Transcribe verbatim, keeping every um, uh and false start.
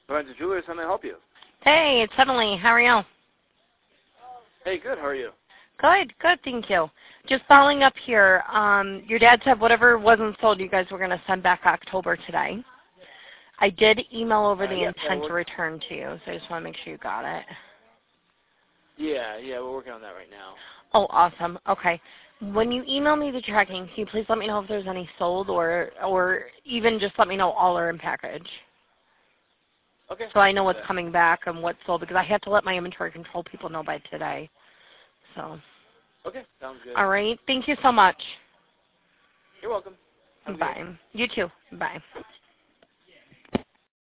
Lorenzo Jewelers, how may I help you? Hey, it's Emily. How are you? Hey, good. How are you? Good, good, thank you. Just following up here, um, your dad said whatever wasn't sold, you guys were going to send back October today. I did email over Uh, the yeah, intent uh, to return to you, so I just want to make sure you got it. Yeah, yeah, we're working on that right now. Oh, awesome. Okay. When you email me the tracking, can you please let me know if there's any sold or or even just let me know all are in package? Okay. So I know what's Yeah. coming back and what's sold because I have to let my inventory control people know by today. So. Okay, sounds good. All right. Thank you so much. You're welcome. Have a good day. Bye. You too. Bye.